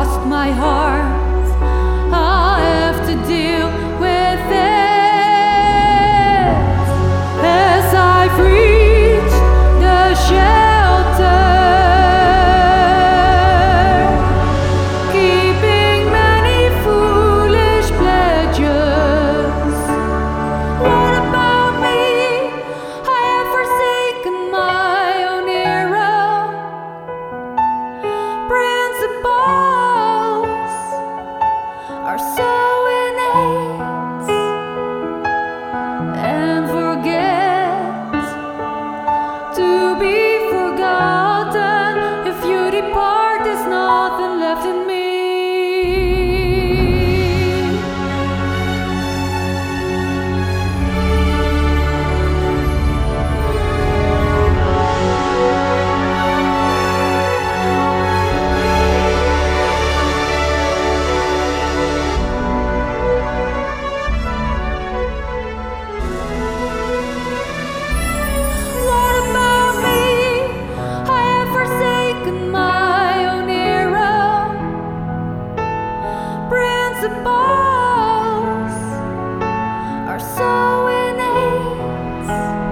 lost my heart. I have to deal with it as I've reached the shelter, keeping many foolish pledges. What about me? I have forsaken my own hero. Principles are so innate and forget to be forgotten. If you depart, there's nothing left in me. Principles are so innate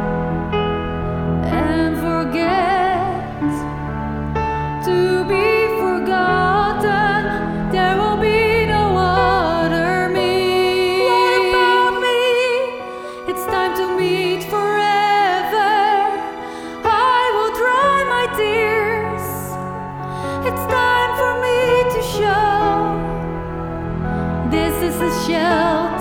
and forget to be forgotten. There will be no other me. What about me? It's time to meet forever. I will dry my tears. It's time for me to show this is a shelter.